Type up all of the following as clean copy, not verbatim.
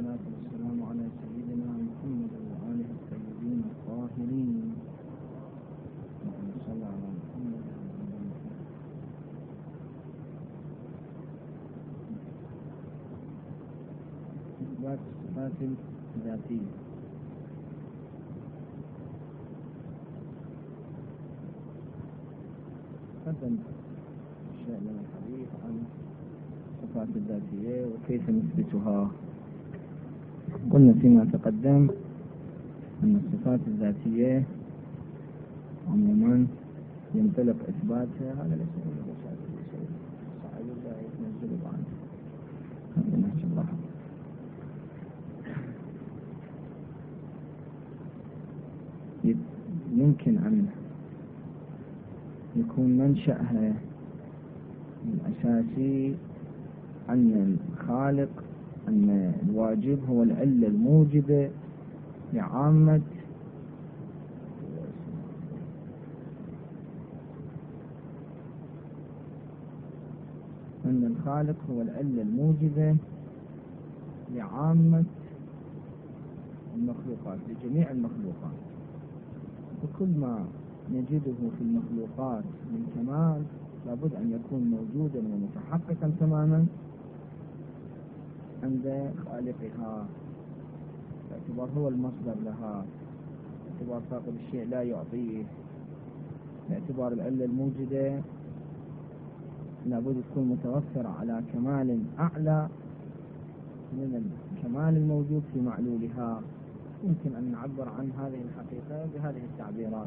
والصلاة والسلام على سيدنا محمد وآله الطيبين الطاهرين. اللهم صل على محمد. إثبات الصفات الذاتية. قدم الشيء من الحديث عن الصفات الذاتية وكيف نثبتها. قلنا فيما تقدم أن الصفات الذاتية عموما ينطلق إثباتها، هذا ليس من شيء صعب لا يتنزل عنه. هذا نهج الله. يمكن أن يكون منشأها الأساسي أن الخالق، أن الواجب هو العلة الموجبة لعامة أن الخالق هو العلة الموجبة لعامة المخلوقات، لجميع المخلوقات. وكل ما نجده في المخلوقات من كمال لابد أن يكون موجودا ومتحققا تماما عند خالقها، باعتبار هو المصدر لها، باعتبار فاقد الشيء لا يعطيه، باعتبار العلة الموجودة لابد تكون متوفرة على كمال أعلى من الكمال الموجود في معلولها. يمكن أن نعبر عن هذه الحقيقة بهذه التعبيرات.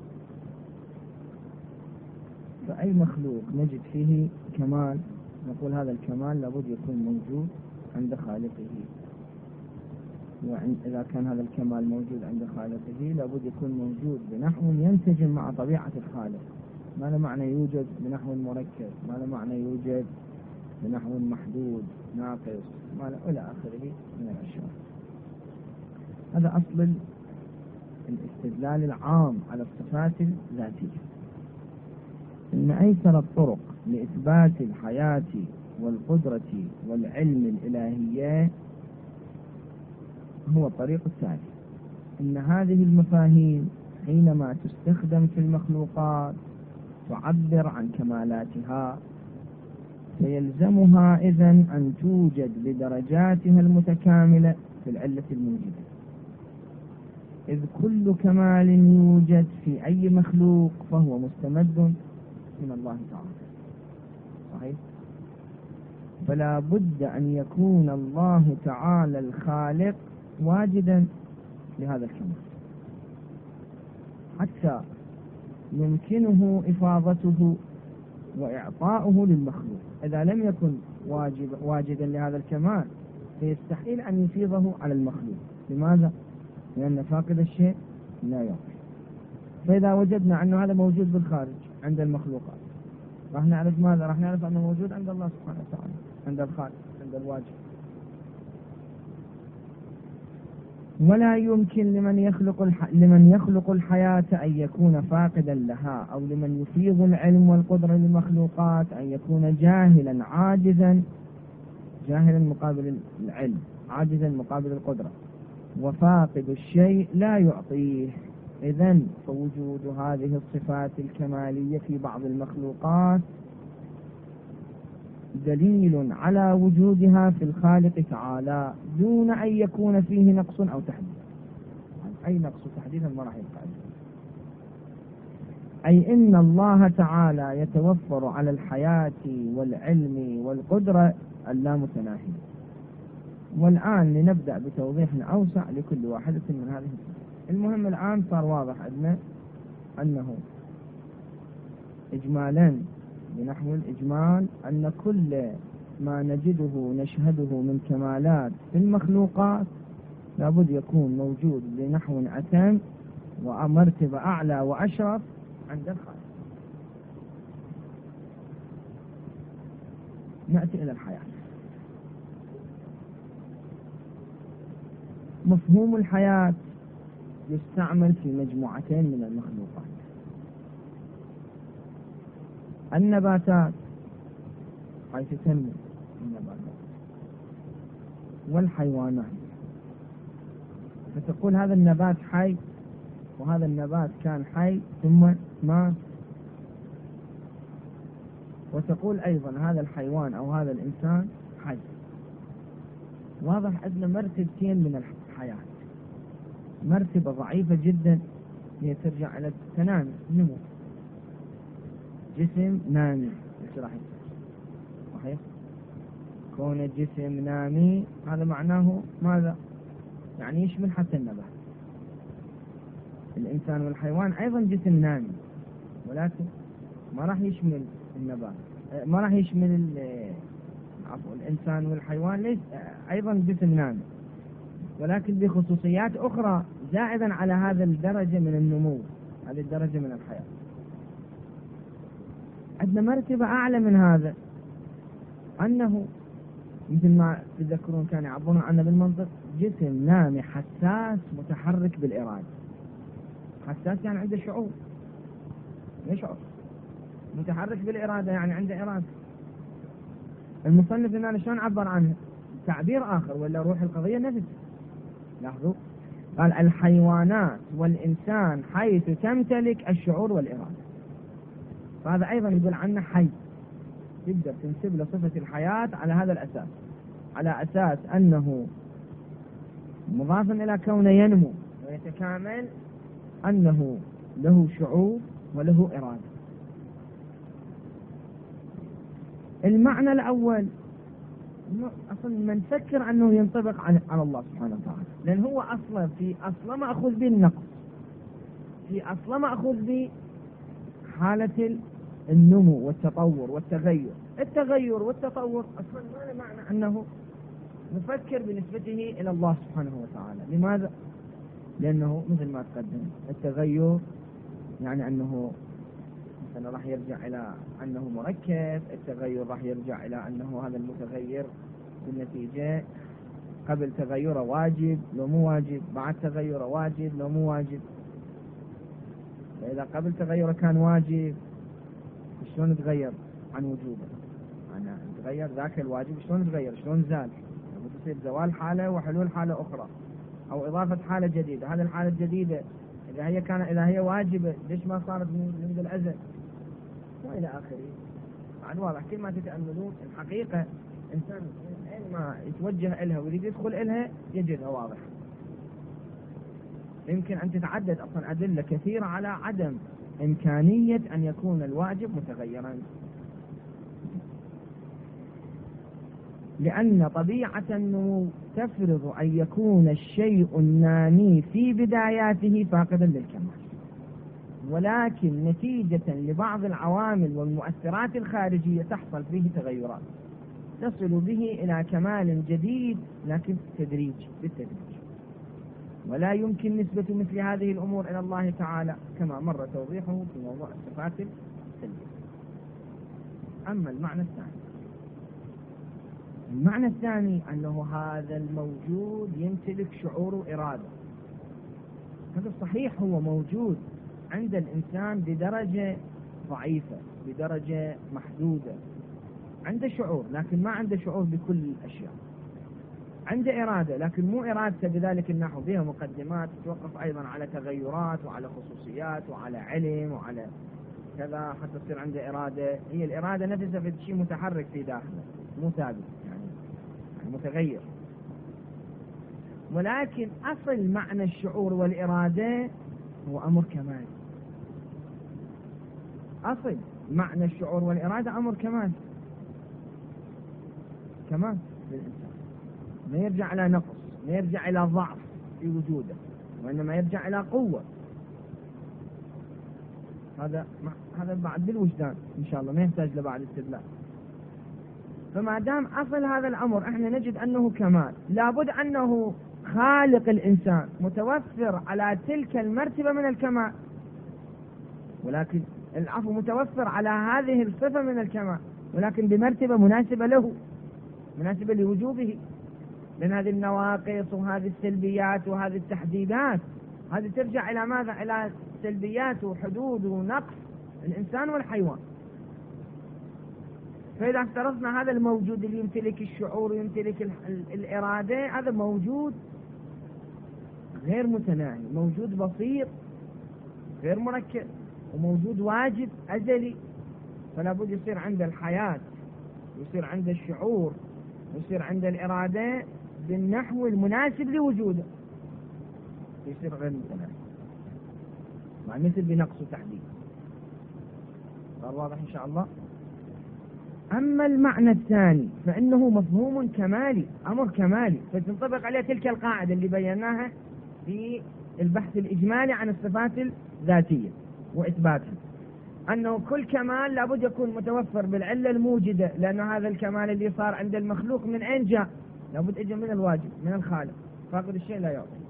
فأي مخلوق نجد فيه كمال نقول هذا الكمال لابد يكون موجود عند خالقه، وإذا كان هذا الكمال موجود عند خالقه لابد يكون موجود بنحو ينسجم مع طبيعة الخالق. ما له معنى يوجد بنحو مركب، ما له معنى يوجد بنحو محدود ناقص، ما له إلى آخره من الأشياء. هذا أصل الاستدلال العام على الصفات الذاتية. إن أيسر الطرق لإثبات الحياة والقدرة والعلم الإلهية هو الطريق التالي: إن هذه المفاهيم حينما تستخدم في المخلوقات تعبر عن كمالاتها، فيلزمها إذن أن توجد بدرجاتها المتكاملة في العلة الموجودة، إذ كل كمال يوجد في أي مخلوق فهو مستمد من الله تعالى. صحيح؟ فلا بد أن يكون الله تعالى الخالق واجدا لهذا الكمال حتى يمكنه إفاضته وإعطاؤه للمخلوق. إذا لم يكن واجدا لهذا الكمال فيستحيل أن يفيضه على المخلوق. لماذا؟ لأن فاقد الشيء لا يعطي. فإذا وجدنا أن هذا موجود بالخارج عند المخلوقات راح نعرف ماذا؟ راح نعرف أنه موجود عند الله سبحانه وتعالى، عند الخالق، عند الواجب. ولا يمكن لمن يخلق الحياة أن يكون فاقدا لها، أو لمن يفيض العلم والقدرة للمخلوقات أن يكون جاهلا عاجزا، جاهلا مقابل العلم، عاجزا مقابل القدرة، وفاقد الشيء لا يعطيه. إذن فوجود هذه الصفات الكمالية في بعض المخلوقات دليل على وجودها في الخالق تعالى دون أن يكون فيه نقص أو تحديث. أي نقص تحديثا ما راح يبقى. أي إن الله تعالى يتوفر على الحياة والعلم والقدرة اللامتناهية. والآن لنبدأ بتوضيح أوسع لكل واحدة من هذه الصفات. المهم الآن صار واضح عندنا أنه إجمالا بنحو الإجمال أن كل ما نجده نشهده من كمالات في المخلوقات لابد يكون موجود بنحو أتم ومرتبة أعلى وأشرف عند الخالق. نأتي إلى الحياة. مفهوم الحياة يستعمل في مجموعتين من المخلوقات: النباتات حيث تنمو النباتات، والحيوانات فتقول هذا النبات حي، وهذا النبات كان حي ثم مات. وتقول أيضا هذا الحيوان أو هذا الإنسان حي. واضح عندنا مرتبتين من الحياة، مرتبة ضعيفة جدا هي ترجع إلى التنامي، نمو، جسم نامي. ايش راح يصير؟ صحيح؟ كون الجسم نامي هذا معناه ماذا؟ يعني يشمل حتى النبات. الإنسان والحيوان أيضا جسم نامي، ولكن ما راح يشمل النبات، ما راح يشمل عفوا الإنسان والحيوان ليس أيضا جسم نامي، ولكن بخصوصيات أخرى زائدا على هذا الدرجة من النمو، هذه الدرجة من الحياة. عندنا مرتبة أعلى من هذا، أنه مثل ما تذكرون كانوا يعبرون عنه بالمنطق جسم نامي حساس متحرك بالإرادة. حساس يعني عنده شعور، يشعر، متحرك بالإرادة يعني عنده إرادة. المصنف هنا شلون عبر عنه؟ تعبير آخر، ولا روح القضية نفسه. لاحظوا قال الحيوانات والإنسان حيث تمتلك الشعور والإرادة، فهذا أيضا يقول عنه حي، تقدر تنسب له صفة الحياة على هذا الأساس، على أساس أنه مضافا إلى كونه ينمو ويتكامل، أنه له شعور وله إرادة. المعنى الأول أصلا ما نفكر أنه ينطبق على الله سبحانه وتعالى، لأن هو أصلا في أصلا ما أخذ به النقص، في أصلا ما أخذ به حالة النمو والتطور والتغير. التغير والتطور أصلا ما له معنى أنه نفكر بنسبته إلى الله سبحانه وتعالى. لماذا؟ لأنه مثل ما تقدم التغير يعني أنه مثلا راح يرجع إلى أنه مركب، التغير راح يرجع إلى أنه هذا المتغير بالنتيجة قبل تغيره واجب لو مو واجب، بعد تغيره واجب لو مو واجب. فإذا قبل تغيره كان واجب شلون تغير عن وجوبه؟ أنا تغير ذاك الواجب شلون تغير؟ شلون زال؟ تصير زوال حالة وحلول حالة أخرى، أو إضافة حالة جديدة. هذه الحالة الجديدة إذا هي واجبة ليش ما صارت منذ الأزل؟ وإلى آخره. بعد واضح كل ما تتأملون الحقيقة إنسان أين ما يتوجه إلها ويريد يدخل إلها يجدها واضح. يمكن أن تتعدد أصلا أدلة كثيرة على عدم إمكانية أن يكون الواجب متغيرا، لأن طبيعة النمو تفرض أن يكون الشيء النامي في بداياته فاقدا للكمال، ولكن نتيجة لبعض العوامل والمؤثرات الخارجية تحصل فيه تغيرات تصل به إلى كمال جديد، لكن بالتدريج. ولا يمكن نسبة مثل هذه الأمور إلى الله تعالى كما مر توضيحه في موضوع الصفات السلبية. أما المعنى الثاني أنه هذا الموجود يمتلك شعور وإرادة. هذا صحيح هو موجود عند الإنسان بدرجة ضعيفة، بدرجة محدودة، عنده شعور لكن ما عنده شعور بكل الأشياء. عنده إرادة لكن مو إرادته بذلك النحو، فيها مقدمات تتوقف أيضا على تغيرات وعلى خصوصيات وعلى علم وعلى كذا حتى تصير عنده إرادة. هي الإرادة نفسها في شيء متحرك في داخله مو ثابت، يعني متغير. ولكن أصل معنى الشعور والإرادة هو أمر كمال. أصل معنى الشعور والإرادة أمر كمال للإنسان، ما يرجع إلى نقص، ما يرجع إلى ضعف في وجوده، وإنما يرجع إلى قوة. هذا بعد بالوجدان إن شاء الله، ما يحتاج لبعد استدلال. فما دام أصل هذا الأمر احنا نجد أنه كمال، لابد أنه خالق الإنسان متوفر على تلك المرتبة من الكمال، ولكن العفو متوفر على هذه الصفة من الكمال، ولكن بمرتبة مناسبة له، مناسبة لوجوبه. لأن هذه النواقص وهذه السلبيات وهذه التحديدات هذه ترجع إلى ماذا؟ إلى سلبيات وحدود ونقص الإنسان والحيوان. فإذا افترضنا هذا الموجود اللي يمتلك الشعور ويمتلك الإرادة، هذا موجود غير متناهي، موجود بسيط غير مركب، وموجود واجد أزلي، فلا بد يصير عنده الحياة، يصير عنده الشعور، يصير عنده الإرادة بالنحو المناسب لوجوده، يصير غير متناهي مع مثل بنقص وتحديد. صار واضح إن شاء الله؟ أما المعنى الثاني فإنه مفهوم كمالي، أمر كمالي، فتنطبق عليه تلك القاعدة اللي بيناها في البحث الإجمالي عن الصفات الذاتية وإثباتها، أنه كل كمال لابد يكون متوفر بالعلة الموجدة، لأن هذا الكمال اللي صار عند المخلوق من أين جاء؟ لابد أجى من الواجب، من الخالق، فاقد الشيء لا يعطي.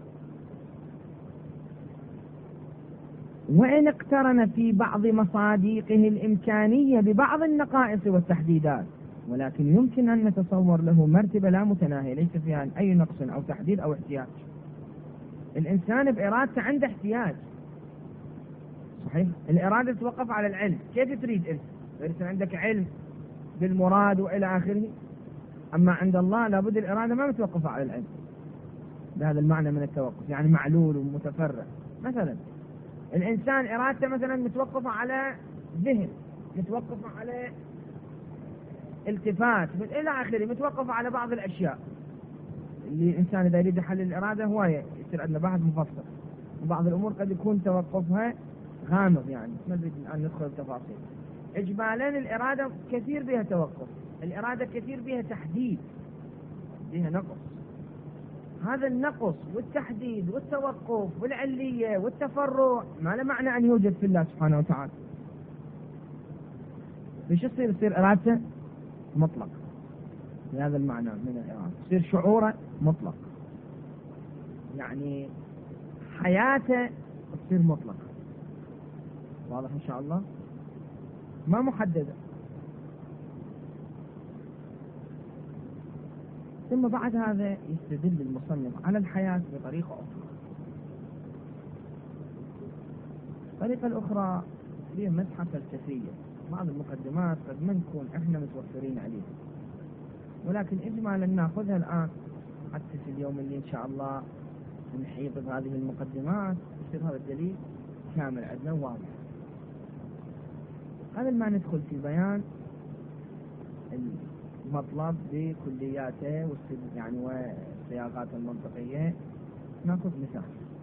وإن اقترن في بعض مصادقه الإمكانية ببعض النقائص والتحديدات، ولكن يمكن أن نتصور له مرتبة لا متناهية ليس فيها أي نقص أو تحديد أو احتياج. الإنسان بإرادته عنده احتياج، صحيح؟ الإرادة توقف على العلم، كيف تريد أنت؟ يصير عندك علم بالمراد وإلى آخره، أما عند الله لابد الإرادة ما متوقفة على العلم بهذا المعنى من التوقف، يعني معلول ومتفرع. مثلا الإنسان إرادته مثلا متوقفة على ذهن، متوقفة على التفات إلى آخره، متوقفة على بعض الأشياء اللي الإنسان إذا يريد حل الإرادة هواية يصير عندنا بحث مفصل، وبعض الأمور قد يكون توقفها غامض، يعني ما نريد الآن ندخل التفاصيل. إجمالا الإرادة كثير بها توقف، الإرادة كثير بها تحديد، بها نقص. هذا النقص والتحديد والتوقف والعلية والتفرع ما له معنى أن يوجد في الله سبحانه وتعالى. ليش يصير إرادته مطلق بهذا المعنى من الإرادة، يصير شعوره مطلق، يعني حياته تصير مطلقة. واضح إن شاء الله؟ ما محددة. ثم بعد هذا يستدل المصنف على الحياة بطريقة أخرى. الطريقة الأخرى هي مسحة فلسفية، بعض المقدمات قد ما نكون احنا متوفرين عليها، ولكن إجمالا ناخذها الآن حتى في اليوم اللي إن شاء الله نحيط بهذه المقدمات يصير هذا الدليل كامل عندنا واضح. قبل ما ندخل في بيان المطلب بكلياته يعني والسياقات المنطقية، ناخذ مثال.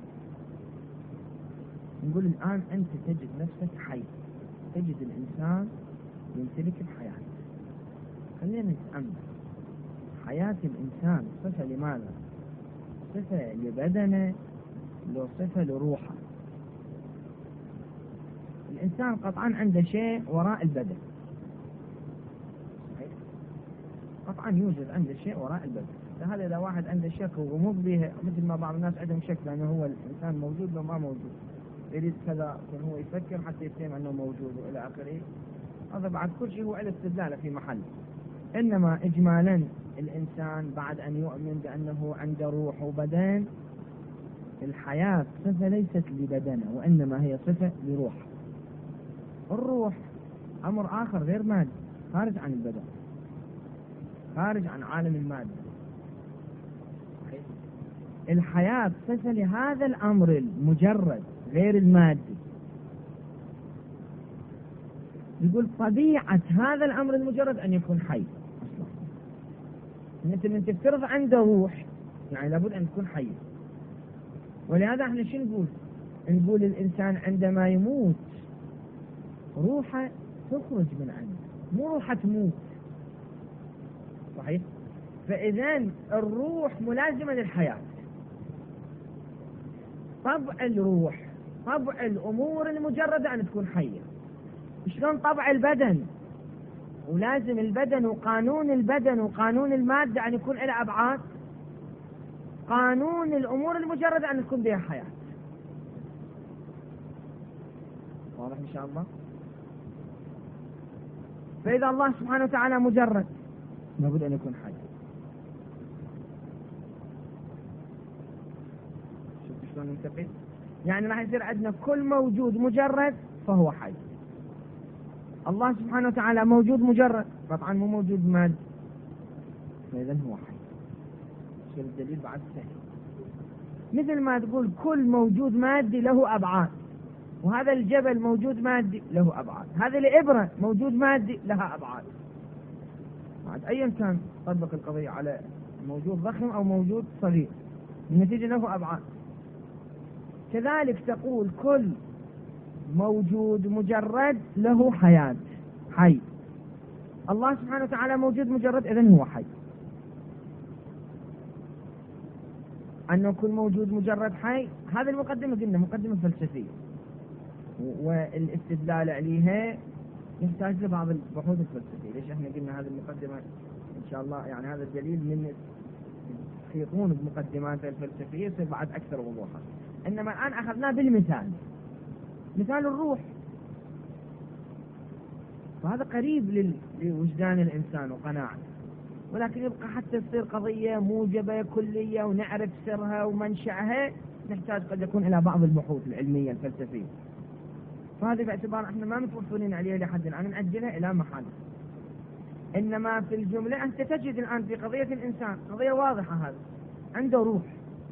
نقول الآن أنت تجد نفسك حي، تجد الإنسان يمتلك الحياة. خلينا نتأمل، حياة الإنسان صفة لماذا؟ صفة لبدنه لو صفة لروحه؟ الإنسان قطعا عنده شيء وراء البدن، قطعا يوجد عنده شيء وراء البدن. فهذا إذا واحد عنده شك وغموض به، مثل ما بعض الناس عندهم شك لأنه هو الإنسان موجود لو ما موجود، يريد كذا يكون هو يفكر حتى يتهم أنه موجود وإلى آخره، هذا بعد كل شيء هو على استدلاله في محل. إنما إجمالا الإنسان بعد أن يؤمن بأنه عنده روح وبدن، الحياة صفة ليست لبدنه وإنما هي صفة لروح. الروح أمر آخر غير مادي، خارج عن البدن، خارج عن عالم المادة. الحياة صفة لهذا الأمر المجرد غير المادي. يقول طبيعة هذا الأمر المجرد أن يكون حي أصلا. مثل أن تفترض عنده روح، يعني لابد أن تكون حي. ولهذا احنا شو نقول؟ نقول الإنسان عندما يموت روحه تخرج من عنده، مو روحه تموت، صحيح؟ فإذن الروح ملازمة للحياة. طبع الروح، طبع الأمور المجردة أن تكون حية. شلون طبع البدن؟ ولازم البدن وقانون البدن وقانون المادة أن يكون له أبعاد. قانون الأمور المجردة أن تكون بها حياة. واضح إن شاء الله؟ فإذا الله سبحانه وتعالى مجرد لابد أن يكون حي. شوف شلون ننتقل؟ يعني راح يصير عندنا كل موجود مجرد فهو حي. الله سبحانه وتعالى موجود مجرد، طبعا مو موجود مادي، فإذا هو حي. يصير الدليل بعد سهل. مثل ما تقول كل موجود مادي له أبعاد، وهذا الجبل موجود مادي له أبعاد، هذه الإبرة موجود مادي لها أبعاد. بعد أيا كان طبق القضية على موجود ضخم أو موجود صغير، النتيجة له أبعاد. كذلك تقول كل موجود مجرد له حياة، حي. الله سبحانه وتعالى موجود مجرد، إذن هو حي. أنه كل موجود مجرد حي، هذه المقدمة قلنا مقدمة فلسفية، والاستدلال عليها يحتاج لبعض البحوث الفلسفية. ليش احنا قلنا هذه المقدمة؟ إن شاء الله يعني هذا الدليل من يخيطون بمقدمات الفلسفية يصير بعد أكثر وضوحا. إنما الآن أخذناه بالمثال، مثال الروح، وهذا قريب لوجدان الإنسان وقناعته، ولكن يبقى حتى تصير قضية موجبة كلية ونعرف سرها ومنشأها نحتاج قد يكون إلى بعض البحوث العلمية الفلسفية. فهذه باعتبار احنا ما متوفرين عليها لحد الآن نأجلها إلى محل. إنما في الجملة أنت تجد الآن في قضية الإنسان قضية واضحة، هذا عنده روح.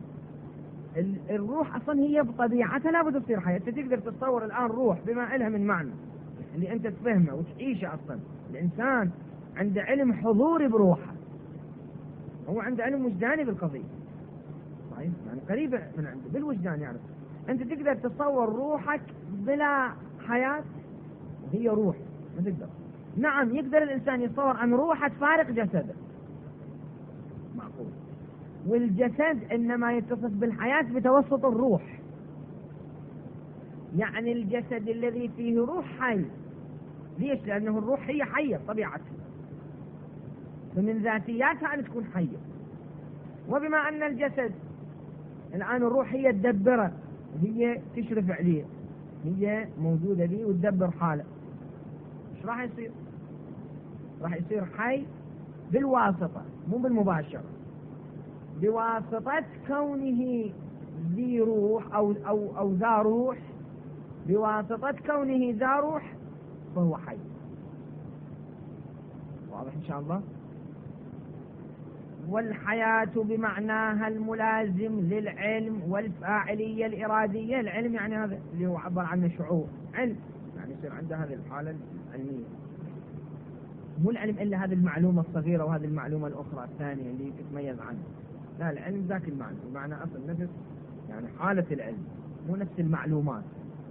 الروح أصلا هي بطبيعتها لابد تصير حياة. أنت تقدر تتصور الآن روح بما إلها من معنى اللي أنت تفهمه وتعيشه. أصلا الإنسان عنده علم حضوري بروحه، هو عنده علم وجداني بالقضية، طيب يعني قريبة من عنده بالوجدان يعرف. أنت تقدر تتصور روحك بلا حياة وهي روح؟ ما تقدر. نعم يقدر الإنسان يتصور أن روحه تفارق جسده، معقول. والجسد إنما يتصف بالحياة بتوسط الروح، يعني الجسد الذي فيه روح حي. ليش؟ لأنه الروح هي حية طبيعتها، فمن ذاتياتها أن تكون حية. وبما أن الجسد الآن الروح هي تدبره وهي تشرف عليه، هي موجودة به وتدبر حاله، ايش راح يصير؟ راح يصير حي بالواسطة مو بالمباشرة، بواسطة كونه ذي روح أو ذا روح، بواسطة كونه ذا روح فهو حي. واضح إن شاء الله؟ والحياة بمعناها الملازم للعلم والفاعلية الإرادية. العلم يعني هذا اللي هو عبر عنه شعور، علم يعني يصير عنده هذه الحالة العلمية. مو العلم إلا هذه المعلومة الصغيرة وهذه المعلومة الأخرى الثانية اللي تتميز عنها، لا، العلم ذاك المعنى، بمعنى أصل نفس يعني حالة العلم، مو نفس المعلومات.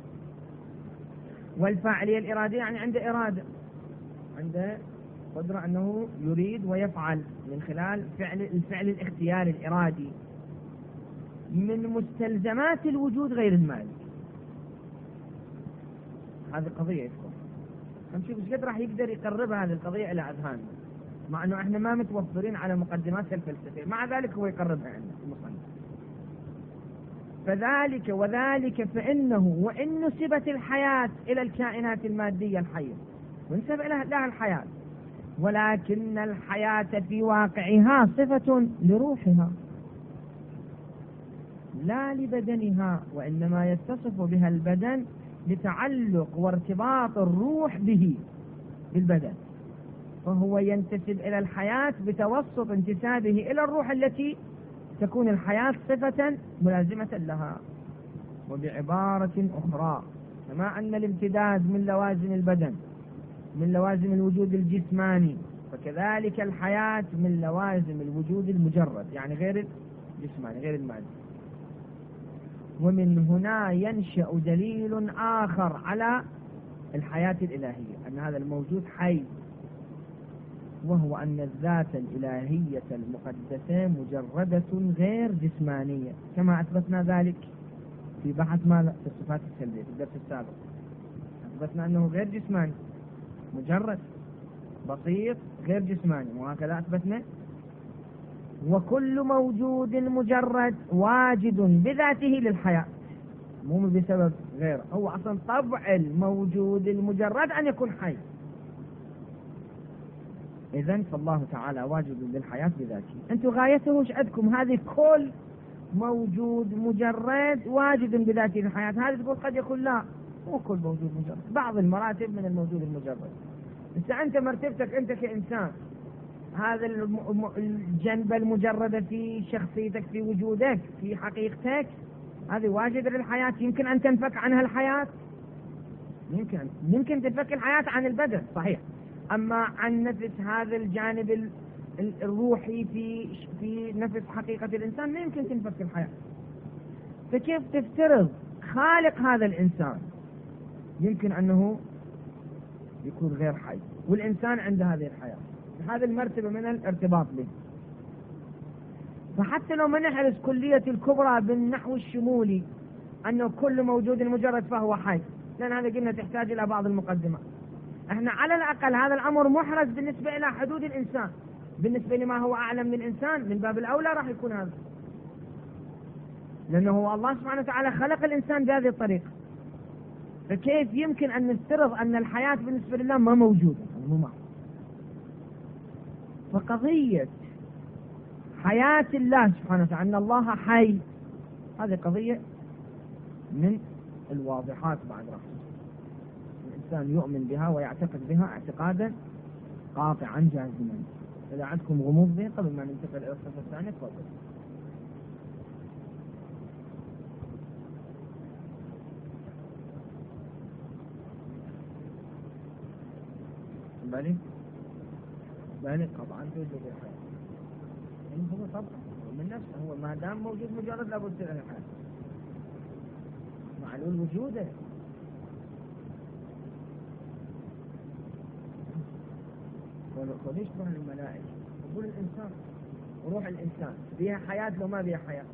والفاعلية الإرادية يعني عنده إرادة، عنده قدرة أنه يريد ويفعل من خلال الفعل الاختياري الإرادي. من مستلزمات الوجود غير المالك. هذه القضية يذكر، نشوف ايش قد راح يقدر يقرب هذه القضية إلى أذهاننا، مع أنه احنا ما متوفرين على مقدمات الفلسفة، مع ذلك هو يقربها عندنا المصنف. فذلك وذلك فإنه وإن نسبت الحياة إلى الكائنات المادية الحية ونسب لها الحياة، ولكن الحياة في واقعها صفة لروحها لا لبدنها، وإنما يتصف بها البدن لتعلق وارتباط الروح به بالبدن، فهو ينتسب إلى الحياة بتوسط انتسابه إلى الروح التي تكون الحياة صفة ملازمة لها. وبعبارة أخرى، كما أن الامتداد من لوازم البدن من لوازم الوجود الجسماني، فكذلك الحياة من لوازم الوجود المجرد، يعني غير الجسماني غير المادي. ومن هنا ينشأ دليل آخر على الحياة الإلهية، أن هذا الموجود حي، وهو أن الذات الإلهية المقدسة مجردة غير جسمانية، كما أثبتنا ذلك في بحث ماذا في الصفات السلبية في الدرس السابق. أثبتنا أنه غير جسماني، مجرد بسيط غير جسماني، وهكذا أثبتنا. وكل موجود مجرد واجد بذاته للحياة، مو بسبب غيره، هو أصلا طبع الموجود المجرد أن يكون حي. إذن فالله تعالى واجد للحياة بذاته. أنتم غايته وش عندكم؟ هذه كل موجود مجرد واجد بذاته للحياة، هذه تقول قد يكون لا، مو كل موجود مجرد، بعض المراتب من الموجود المجرد. أنت مرتبتك أنت كإنسان هذا الجنبة المجردة في شخصيتك، في وجودك، في حقيقتك، هذه واجدة للحياة. يمكن أن تنفك عنها الحياة، يمكن تنفك الحياة عن البدن صحيح، أما عن نفس هذا الجانب الروحي في نفس حقيقة الإنسان ما يمكن تنفك الحياة. فكيف تفترض خالق هذا الإنسان يمكن أنه يكون غير حي والإنسان عنده هذه الحياة، هذه المرتبة من الارتباط به. فحتى لو ما نحرز كلية الكبرى بالنحو الشمولي أنه كل موجود مجرد فهو حي، لأن هذا قلنا تحتاج إلى بعض المقدمات. احنا على الأقل هذا الأمر محرز بالنسبة إلى حدود الإنسان، بالنسبة لما هو أعلى من الإنسان من باب الأولى راح يكون هذا، لأنه هو الله سبحانه وتعالى خلق الإنسان بهذه الطريقة. فكيف يمكن أن نفترض أن الحياة بالنسبة لله ما موجودة؟ فقضية حياة الله سبحانه وتعالى أن الله حي، هذه قضية من الواضحات بعد رحمه، الإنسان يؤمن بها ويعتقد بها اعتقادا قاطعا جازما. إذا عندكم غموض به قبل ما ننتقل إلى الصفة الثانية تفضل. بالي قطعا توجد الحياة، يعني هو طبعا من نفسه، هو ما دام موجود مجرد لابد تصير الحياة معلول وجوده. وليش روح الملائكة؟ يقول الإنسان وروح الإنسان فيها حياة لو ما فيها حياة؟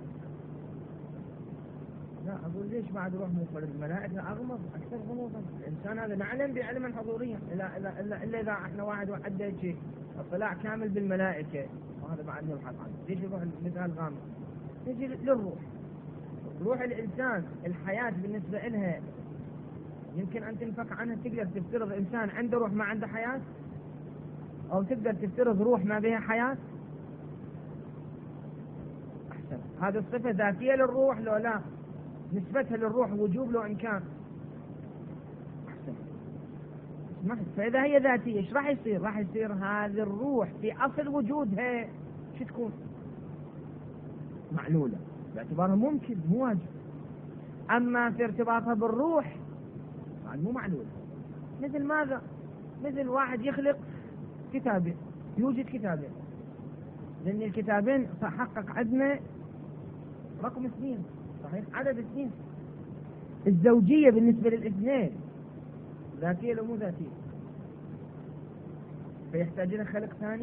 لا أقول ليش بعد روح منفرد؟ الملائكة أغمض أكثر غموضا. الإنسان هذا نعلم بعلما حضوريا إلا إذا إحنا واحد عنده شيء اطلاع كامل بالملائكة، وهذا بعد نبحث عنه. ليش يروح مثال غامض؟ نجي للروح. روح الإنسان الحياة بالنسبة إلها يمكن أن تنفك عنها. تقدر تفترض إنسان عنده روح ما عنده حياة؟ أو تقدر تفترض روح ما بها حياة؟ أحسن. هذه الصفة ذاتية للروح لو لا؟ نسبتها للروح وجوب لو إمكان؟ أحسن. فإذا هي ذاتية إيش راح يصير؟ راح يصير هذه الروح في أصل وجودها شو تكون؟ معلولة باعتبارها ممكن مو واجب. أما في ارتباطها بالروح يعني مو معلولة. مثل ماذا؟ مثل واحد يخلق كتابين، يوجد كتابين، لأن الكتابين تحقق عندنا رقم 2 صحيح، عدد 2. الزوجية بالنسبة للاثنين ذاتية لو مو ذاتية؟ فيحتاج إلى خلق ثاني،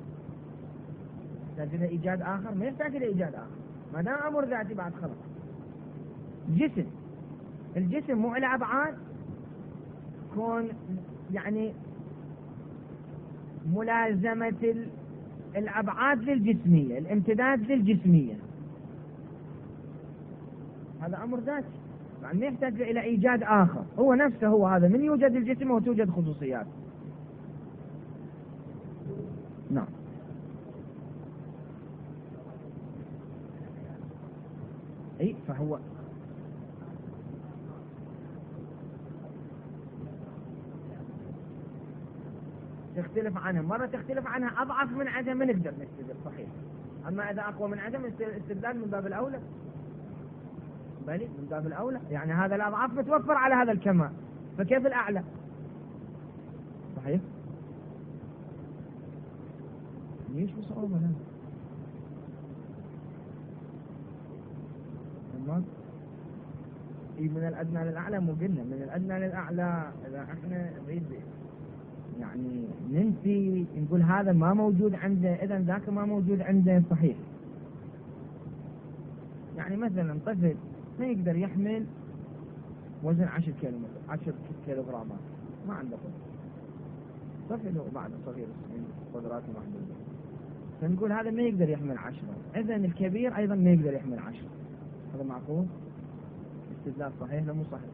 يحتاج إلى إيجاد آخر؟ ما يحتاج إلى إيجاد آخر ما دام أمر ذاتي بعد خلق. جسم، الجسم مو إلى أبعاد كون يعني ملازمة الأبعاد للجسمية، الامتداد للجسمية، هذا أمر ذاتي يعني ما يحتاج إلى إيجاد آخر. هو نفسه هو هذا من يوجد الجسم وتوجد خصوصيات. نعم. أي فهو تختلف عنها، مرة تختلف عنها أضعف من عدم ما نقدر نستدل صحيح. أما إذا أقوى من عدم استدلال من باب الأولى، بالي من باب الأولى، يعني هذا الأضعاف متوفر على هذا الكمال، فكيف الأعلى؟ صحيح. ليش بصعوبة لا؟ تمام. من الأدنى للأعلى مو قلنا من الأدنى للأعلى. إذا احنا نريد يعني ننفي نقول هذا ما موجود عنده إذا ذاك ما موجود عنده صحيح. يعني مثلا طفل ما يقدر يحمل وزن 10 كيلوغرامات، ما عنده طفل هو بعد صغير قدراته محدودة، فنقول هذا ما يقدر يحمل 10، إذا الكبير أيضا ما يقدر يحمل 10. هذا معقول؟ استدلال صحيح لا مو صحيح؟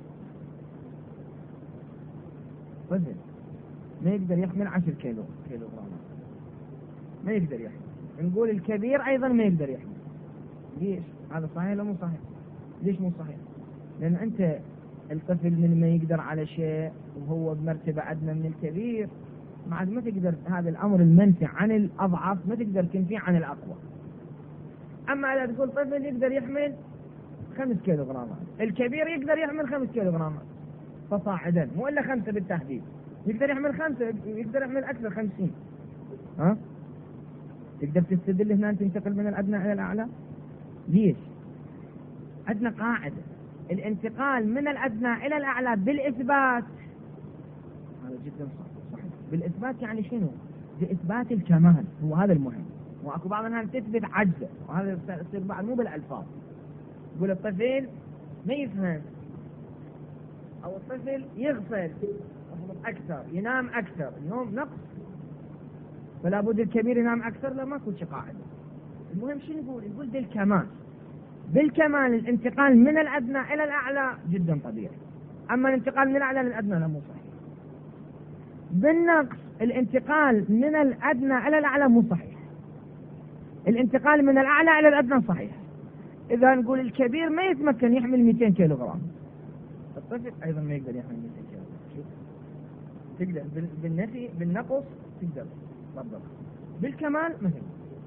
طفل ما يقدر يحمل 10 كيلوغرامات، ما يقدر يحمل، نقول الكبير أيضا ما يقدر يحمل. ليش؟ هذا صحيح لا مو صحيح؟ ليش مو صحيح؟ لأن أنت الطفل من ما يقدر على شيء وهو بمرتبة أدنى من الكبير، بعد ما تقدر هذا الأمر المنفي عن الأضعف ما تقدر تنفيه عن الأقوى. أما إذا تقول طفل يقدر يحمل 5 كيلوغرامات، الكبير يقدر يحمل 5 كيلوغرامات فصاعدا، مو إلا 5 بالتحديد، يقدر يحمل 5، يقدر يحمل أكثر 50. ها؟ تقدر تستدل هنا تنتقل من الأدنى إلى الأعلى؟ ليش؟ عندنا قاعدة، الانتقال من الأدنى إلى الأعلى بالإثبات، هذا جدا صحيح. بالإثبات يعني شنو؟ بإثبات الكمال، هو هذا المهم. وأكو بعض الناس تثبت عجزه، وهذا يصير بعد مو بالألفاظ. يقول الطفل ما يفهم، أو الطفل يغفل أكثر، ينام أكثر، النوم نقص، فلا بد الكبير ينام أكثر. لا، ماكو شي قاعدة. المهم شنو نقول؟ نقول بالكمال. بالكمال الانتقال من الأدنى إلى الأعلى جدا طبيعي، أما الانتقال من الأعلى للأدنى لا، مو صحيح. بالنقص الانتقال من الأدنى إلى الأعلى مو صحيح، الانتقال من الأعلى إلى الأدنى صحيح. إذا نقول الكبير ما يتمكن يحمل 200 كيلوغرام، الطفل أيضا ما يقدر يحمل 200 كيلوغرام. شوف، تقدر بالنفي بالنقص تقدر تطبق، بالكمال مثل.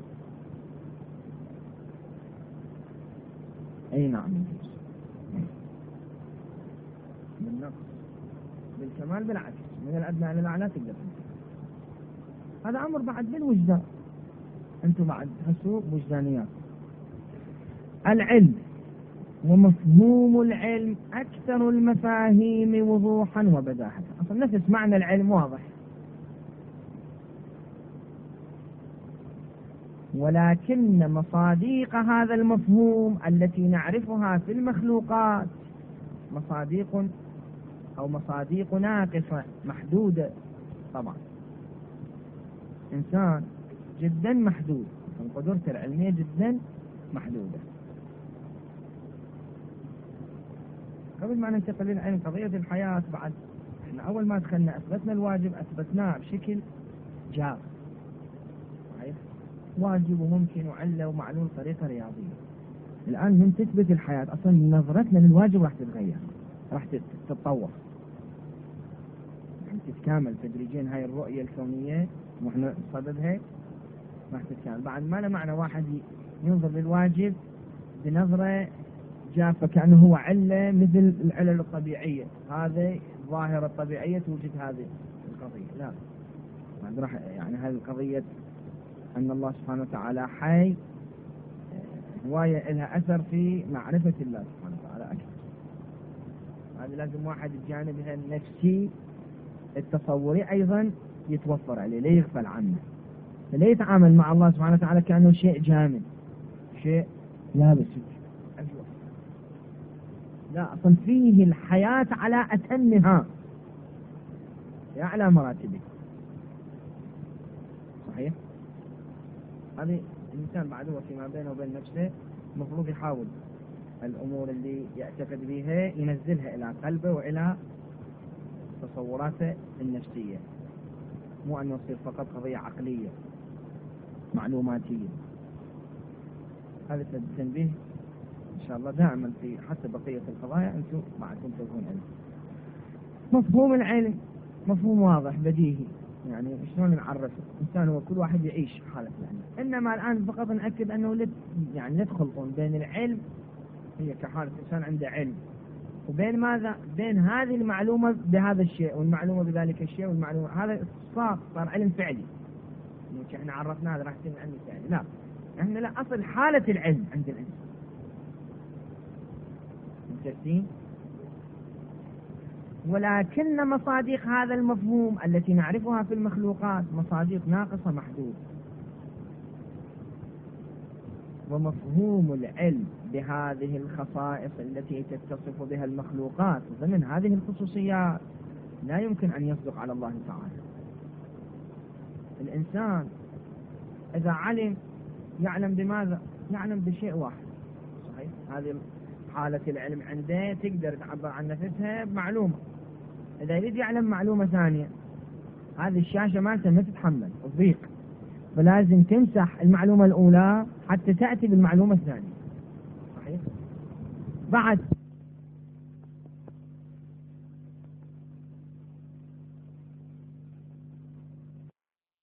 أي نعم، بالنقص بالكمال بالعكس، من الأدنى إلى الأعلى تقدر. هذا أمر بعد بالوجدان، أنتم بعد تحسوا بوجدانيات. العلم ومفهوم العلم أكثر المفاهيم وضوحا وبداحة. أصلا نفس معنى العلم واضح، ولكن مصاديق هذا المفهوم التي نعرفها في المخلوقات مصاديق ناقصة محدودة. طبعا إنسان جدا محدود، قدرته العلمية جدا محدودة. قبل ما ننتقل للعلم، قضية الحياة بعد، احنا أول ما دخلنا أثبتنا الواجب، أثبتناه بشكل جاف، صحيح؟ واجب وممكن وعلة ومعلول طريقة رياضية. الآن من تثبت الحياة، أصلا نظرتنا للواجب راح تتغير، راح تتطور، يعني تتكامل تدريجيا. هاي الرؤية الكونية واحنا صددها راح تتكامل. بعد ما له معنى واحد ينظر للواجب بنظرة جافة كأنه هو علة مثل العلل الطبيعية، هذه الظاهرة الطبيعية توجد هذه القضية. لا، بعد راح يعني هذه القضية أن الله سبحانه وتعالى حي، هواية لها أثر في معرفة الله سبحانه وتعالى أكثر. هذا لازم واحد الجانبها النفسي التصوري أيضا يتوفر عليه، لا يغفل عنه، فلا يتعامل مع الله سبحانه وتعالى كأنه شيء جامد، شيء يابس. لا، أصلا فيه الحياة على أتمها، أعلى مراتبه، صحيح؟ هذه الإنسان بعد هو فيما بينه وبين نفسه المفروض يحاول الأمور اللي يعتقد بها ينزلها إلى قلبه وإلى تصوراته النفسية، مو أنه يصير فقط قضية عقلية معلوماتية. هذا التنبيه إن شاء الله دائما في حتى بقية القضايا أنتم معكم تنتبهون عليه. مفهوم العلم مفهوم واضح بديهي، يعني شلون نعرفه؟ الإنسان هو كل واحد يعيش حالة العلم، إنما الآن فقط نأكد أنه يعني لا تخلطون بين العلم هي كحالة إنسان عنده علم، وبين ماذا؟ بين هذه المعلومة بهذا الشيء والمعلومة بذلك الشيء والمعلومة، هذا صار علم فعلي. مش احنا عرفنا هذا راح يصير علم فعلي، لا، احنا لا، أصل حالة العلم عند الإنسان. متفقين؟ ولكن مصاديق هذا المفهوم التي نعرفها في المخلوقات مصاديق ناقصة محدودة. ومفهوم العلم بهذه الخصائص التي تتصف بها المخلوقات ضمن هذه الخصوصيات لا يمكن أن يصدق على الله تعالى. الإنسان إذا علم يعلم بماذا؟ يعلم بشيء واحد، صحيح؟ هذه حالة العلم عنده تقدر تعبر عن نفسها بمعلومة. إذا يريد يعلم معلومة ثانية، هذه الشاشة مالته ما تتحمل الضيق، فلازم تمسح المعلومة الأولى حتى تأتي بالمعلومة الثانية، صحيح؟ بعد